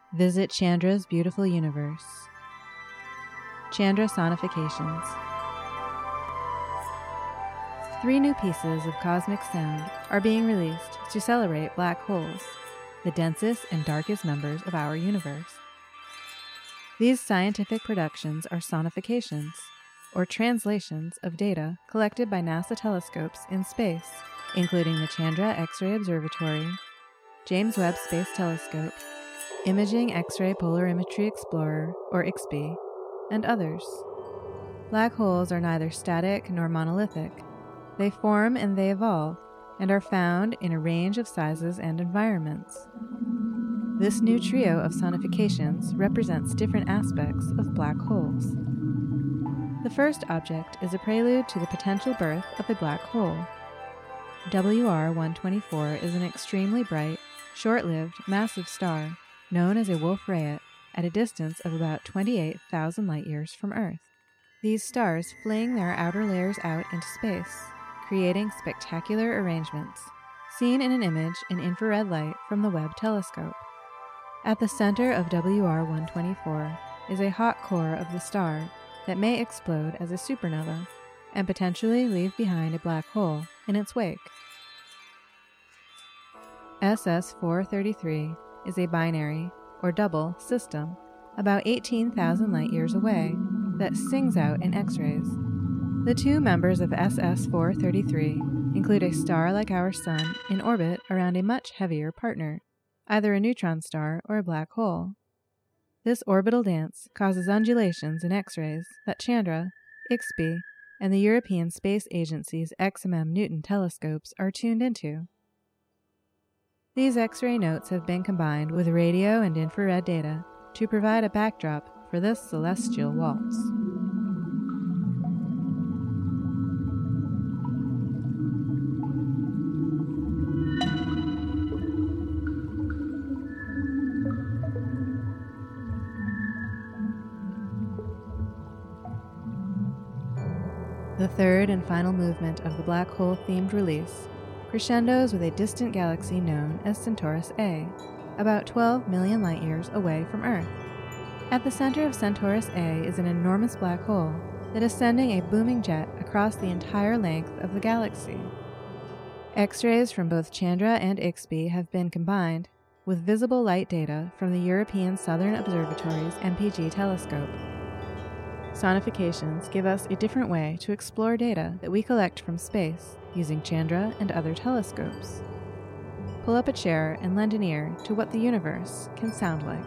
Visit Chandra's beautiful universe. Chandra Sonifications. 3 new pieces of cosmic sound are being released to celebrate black holes, the densest and darkest members of our universe. These scientific productions are sonifications, or translations of data collected by NASA telescopes in space, including the Chandra X-ray Observatory, James Webb Space Telescope, Imaging X-ray Polarimetry Explorer, or IXPE, and others. Black holes are neither static nor monolithic. They form and they evolve, and are found in a range of sizes and environments. This new trio of sonifications represents different aspects of black holes. The first object is a prelude to the potential birth of a black hole. WR-124 is an extremely bright, short-lived, massive star known as a Wolf-Rayet at a distance of about 28,000 light-years from Earth. These stars fling their outer layers out into space, creating spectacular arrangements, seen in an image in infrared light from the Webb telescope. At the center of WR-124 is a hot core of the star that may explode as a supernova and potentially leave behind a black hole in its wake. SS-433 is a binary, or double, system about 18,000 light-years away that sings out in X-rays. The 2 members of SS-433 include a star like our Sun in orbit around a much heavier partner, either a neutron star or a black hole. This orbital dance causes undulations in X-rays that Chandra, IXPE, and the European Space Agency's XMM Newton telescopes are tuned into. These X-ray notes have been combined with radio and infrared data to provide a backdrop for this celestial waltz. The third and final movement of the black hole-themed release crescendos with a distant galaxy known as Centaurus A, about 12 million light-years away from Earth. At the center of Centaurus A is an enormous black hole that is sending a booming jet across the entire length of the galaxy. X-rays from both Chandra and IXPE have been combined with visible light data from the European Southern Observatory's MPG telescope. Sonifications give us a different way to explore data that we collect from space using Chandra and other telescopes. Pull up a chair and lend an ear to what the universe can sound like.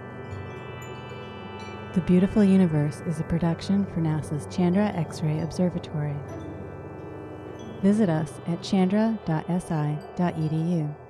The Beautiful Universe is a production for NASA's Chandra X-ray Observatory. Visit us at chandra.si.edu.